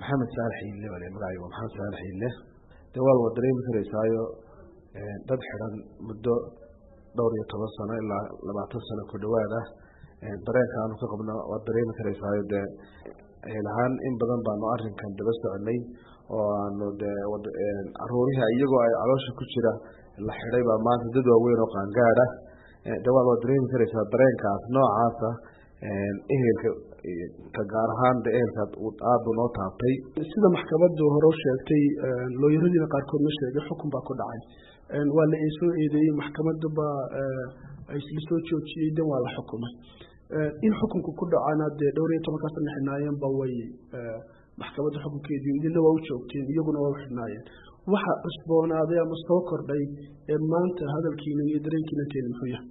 محمد صالح اللي ولا مقاعي محمد صالح اللي دوال ودريم كريسايو تدحرن مدة دوري 10 سنة إلا 14 سنة كدواده دريك أنا كقبنا ودريم كريسايو ده الآن إن بدن بانو أرين كان درست عني وأنه ده أروريها يجوا على شو كشرة الحريبة ما تدوا وين وقان قاعدة دوال ودريم كريسايو دريك كاس نوع عاصة كجارهان ده وتقابل نقطة طي. سيدا محكمة هروش تي لو يردين قاركون مش ده حكم باكل عين. ولا يسوع إذا محكمة دبا يسلسوا شيء ده ولا حكومة. إن حكم كل عنا دوري تمكن إن إحنا يوم بوي محكمة الحكم كيدين دي لو وشوكتين يجونا وإحنا وح أسبوعنا هذا مستوكر ده ما أنت هذا الكيني يدرين كينتين فيها.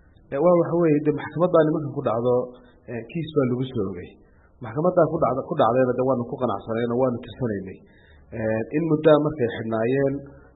waa waxa weeye de maxkamadda nimanka ku dhacdo kiis baa lagu soo rogay maxkamadda ku dhacdayna de waanu ku qanacsanayna waanu tirsanaynay in muddo markay xidhnaayeen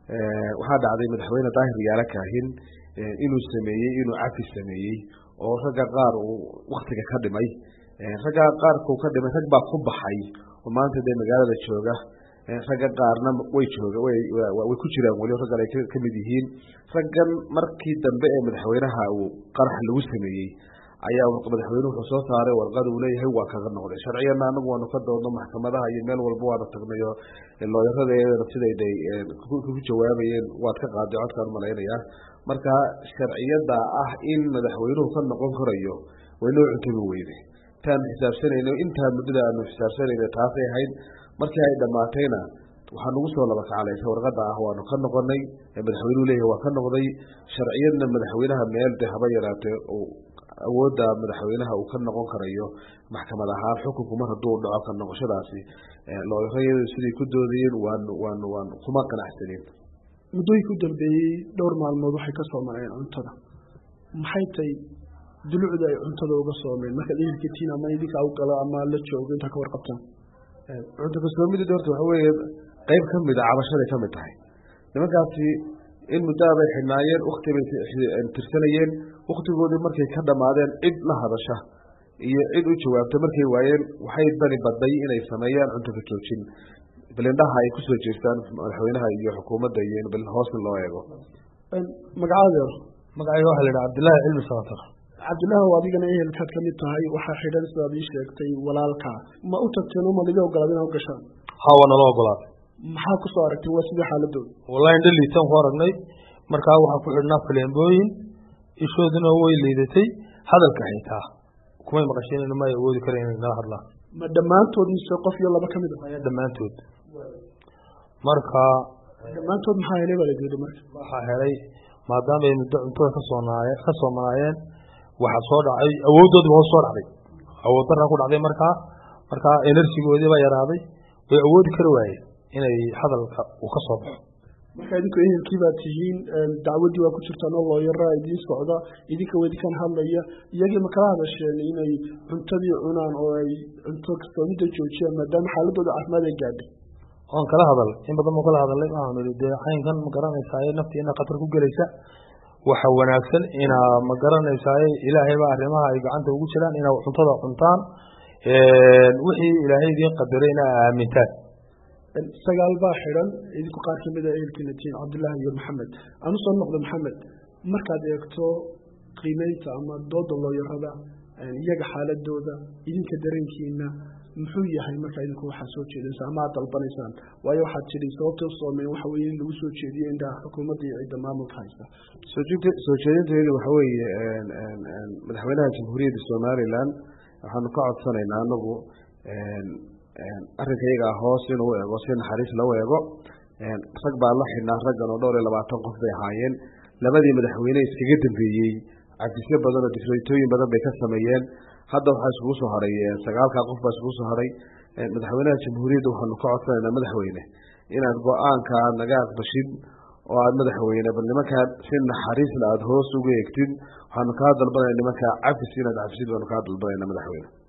waxa dhacday madaxweyne daahir yaala kaahin inuu sameeyay inuu cafi sameeyay oo ragga qaar uu waqtiga ka dhimay ragga qaar ka dhimay rag baa ku baxay oo maanta de magaalada jooga ragga qaarna way jooga way ku jiraan wali ragga ay ka mid yihiin raggan markii dambe ee madaxweynaha uu qarax lagu sameeyay ayaa madaxweynuhu wuxuu soo saaray warqad uu leeyahay waa kaga noqday sharciyan anagu waanu ka doodno maxkamadaha iyo meel walba waanu tagnayo looyaradeeda siday ku jawaabayeen waad ka qaaday codkaan malaynaya marka sharciyada ah in madaxweynuhu ka noqon karayo way loo cuntabi weyday taan xisaabsanayno inta muddada aanu xisaabsanayno taasay ahayd markii ay dhamaatayna waxaan ugu soo laba kacalaysay warqada ah waanu ka noqonay madaxweynuhu leeyahay waa ka noqday sharciyadna madaxweynaha meel de haba yaraatee oo awoodda madaxweynaha uu ka noqon karayo maxkamad ahaan xukunku mar hadduu dhaco ka noqoshadaasi looyarayadu sidii ku doodayeen waan kuma qanacsanin muddooyinka u dambeeyey dhowr maalmood waxay ka soo mareen cuntada maxay tahay dulucda ay cuntada uga soomeen markaad ehelkitiin ama idinka u galo ama la joogo inta ka warqabtaan cunto kasoomida horta waxa weeye qayb ka mid a cabashaday ka mid tahay nimankaasi in muddaa bay xidhnaayeen wakti bay tirsanayeen waktigoodii markay ka dhammaadeen cid la hadasha iyo cid u jawaabta markay waayeen waxay bani baday inay sameeyaan cunto ka joojin balindhaha ay kusoo jeestaan madaxweynaha iyo xukuumadda iyo in bal hoos loo eego magacaadeer magacayga waxaa la yidhaha cabdillaahi cilmi samatar cabdillaahi oo adigana ehelkaad ka mid tahay waxaa xidhan sidaad ii sheegtay walaalkaa ma u tagteen uma liga ogolaad inaad u gashaan haa waa nala ogolaaday maxaa kusoo aragtay waa sidii xaaladooda wallahi indha liitaan ku aragnay markaa waxaa ku xidhnaa faleembooyin ishooduna way liidatay hadalka xitaa kumay maqasheenina ma ay awoodi kareen inay nala hadlaan ma dhammaantood mise qof iyo laba ka mid ah dhammaantood marka dhammaantood maxaa helay baa la yidhi marka waxaa helay maadaama ay muddo cuntada ka soomanaayeen waxaa soo dhacay awooddoodii hoos soo dhacday awood darra ku dhacday markaa enerjigoodii baa yaraaday way awoodi kari waayeen inay hadalka uu ka soo baxo marka idinku ehelkii baad tihiin dacwaddii waa ku jirtaan oo looyara idiin socda idinka wadikan hadlaya iyagii ma kala hadasheen inay cuntadii cunaan oo ay cunto kasoomida joojiyaan maadaama xaaladooda caafimaad ay gaadhay waan kala hadal in badan baan kala hadalay waxaan idhi dee caynkan ma garanaysaa naftiina khatar ku gelaysa waxa wanaagsan inaa ma garanaysaa ilaahay baa arrimaha ay gacanta ugu jiraan inaa cuntada cuntaan wixii ilaahay idiin qadaray inaa aamintaan sagaal baa xidhan idinku qaar ka mid a ehelkiina tihiin cabdullaahi iyo maxamed aan usoo noqdo maxamed markaad eegto qiimeynta ama dooda looyarada iyaga xaaladooda idinka dareenkiina muxuu yahay marka idinku waxaa soo jeedinaysa ama aad dalbanaysaan waayo waxaad tidhi sababta u soomeen waxa weeye in lagu soo jeediyo indhaha xukuumadda iyo cidda maamulka haysta soo jeedinteedu waxa weeye madaxweynaha jamhuuriyadda somaliland waxaanu ka codsanaynaa anagu arrinka iyaga hoos inuu eego si naxariis loo eego rag baa la xidhnaa raggan oo 22 qof bay ahaayeen labadii madaxweyne iskaga dambeeyey cafisyo badan oo difraytooyin badan bay ka sameeyeen hadda waxaa isugu soo haray 9 qof baa isugu soo haray madaxweynaha jamhuuriyadda waxaanu ka codsanaynaa madaxweyne inaad go-aanka naga aqbashid oo aad madaxweyne bal nimankaa si naxariisla aada hoos ugu eegtid waxaanu kaa dalbanayna nimankaa cafis inaad cafisid baanu kaa dalbanayna madaxweyne